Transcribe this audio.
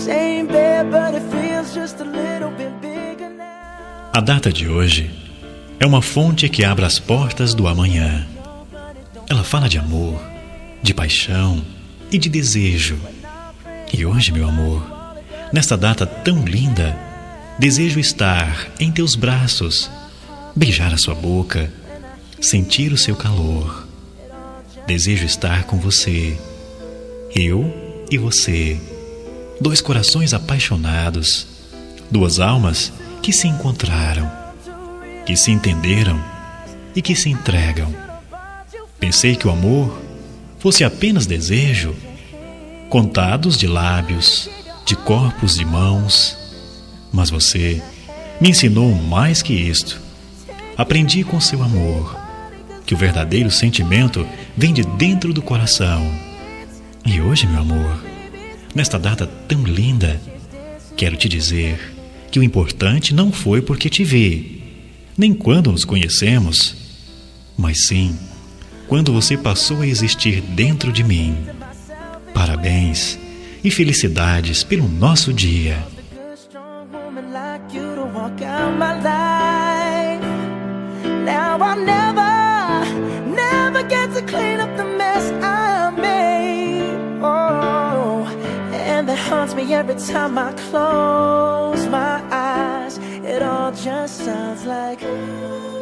same bed, but it feels just a little bit bigger now. A data de hoje é uma fonte que abre as portas do amanhã. Ela fala de amor, de paixão e de desejo. E hoje, meu amor, nesta data tão linda, desejo estar em teus braços, beijar a sua boca, sentir o seu calor. Desejo estar com você, eu e você, dois corações apaixonados, duas almas que se encontraram, que se entenderam e que se entregam. Pensei que o amor fosse apenas desejo, contados de lábios, de corpos e mãos, mas você me ensinou mais que isto. Aprendi com seu amor que o verdadeiro sentimento vem de dentro do coração. E hoje, meu amor, nesta data tão linda, quero te dizer que o importante não foi porque te vi, nem quando nos conhecemos, mas sim quando você passou a existir dentro de mim. Parabéns e felicidades pelo nosso dia. Now I'll never get to clean up the mess I made. Oh, and that haunts me every time I close my eyes. It all just sounds like